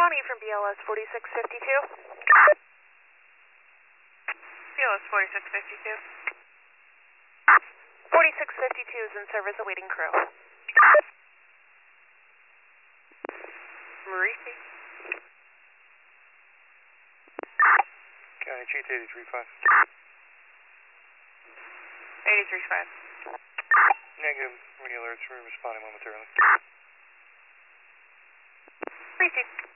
County from BLS 4652. BLS 4652. 4652 is in service awaiting crew. Marisi. County Chief 835. 835. Negative. Radio alerts. We're responding momentarily. Marisi.